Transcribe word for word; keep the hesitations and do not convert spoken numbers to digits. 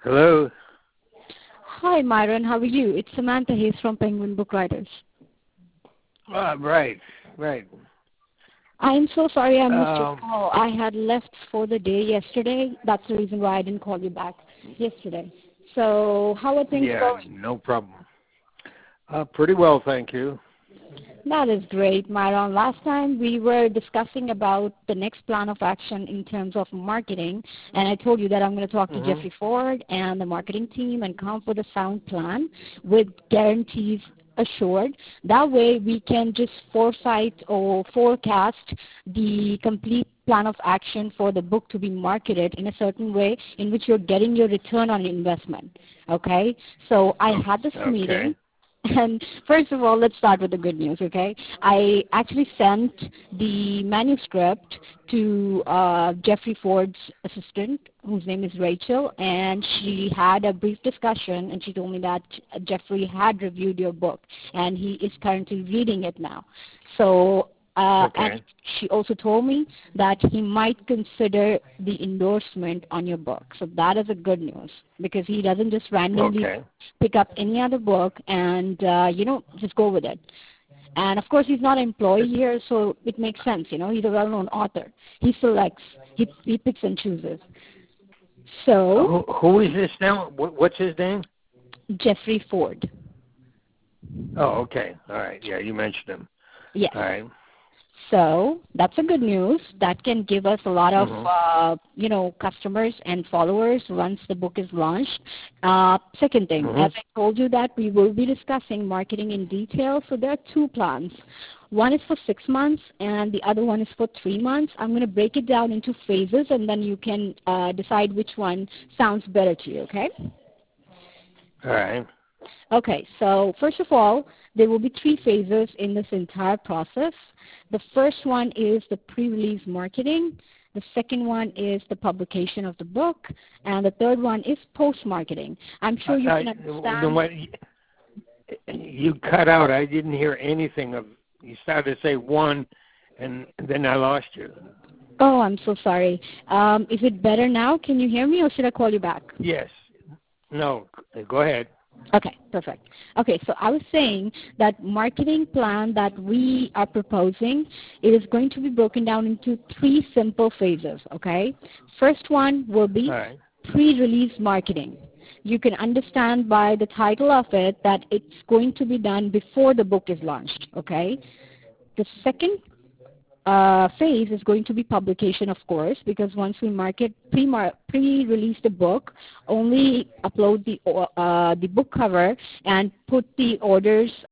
Hello. Hi, Myron. How are you? It's Samantha Hayes from Penguin Book Writers. Uh, right, right. I am so sorry I missed your Um, call. I had left for the day yesterday. That's the reason why I didn't call you back yesterday. So how are things yeah, going? no problem. Uh, pretty well, thank you. That is great, Myron. Last time we were discussing about the next plan of action in terms of marketing, and I told you that I'm going to talk to hmm Jeffrey Ford and the marketing team and come up with a sound plan with guarantees assured. That way we can just foresight or forecast the complete plan of action for the book to be marketed in a certain way in which you're getting your return on investment. Okay? So I Oh, had this okay. meeting. And first of all, let's start with the good news, okay? I actually sent the manuscript to uh, Jeffrey Ford's assistant, whose name is Rachel, and she had a brief discussion, and she told me that Jeffrey had reviewed your book, and he is currently reading it now. So, uh, and Okay. she also told me that he might consider the endorsement on your book. So that is a good news because he doesn't just randomly Okay. pick up any other book and, uh, you know, just go with it. And of course, he's not an employee here, so it makes sense. You know, he's a well-known author. He selects, he, he picks and chooses. Uh, So, who, who is this now? What, what's his name? Jeffrey Ford. Oh, okay. All right. Yeah, you mentioned him. Yes. All right. So that's a good news. That can give us a lot of, Mm-hmm. uh, you know, customers and followers once the book is launched. Uh, second thing, as I Mm-hmm. told you that we will be discussing marketing in detail. So there are two plans. One is for six months and the other one is for three months. I'm going to break it down into phases and then you can uh, decide which one sounds better to you, okay? All right. Okay, so first of all, there will be three phases in this entire process. The first one is the pre-release marketing. The second one is the publication of the book. And the third one is post-marketing. I'm Uh, sure you uh, can then understand. what? You cut out. I didn't hear anything of. You started to say one, and then I lost you. Oh, I'm so sorry. Um, is it better now? Can you hear me or should I call you back? Yes. No. Go ahead. Okay, perfect. Okay, so I was saying that marketing plan that we are proposing, it is going to be broken down into three simple phases, okay? First one will All be right. pre-release marketing. You can understand by the title of it that it's going to be done before the book is launched, okay? The second uh, phase is going to be publication, of course, because once we market pre-mar- pre-release the book, only upload the uh, the book cover and put the orders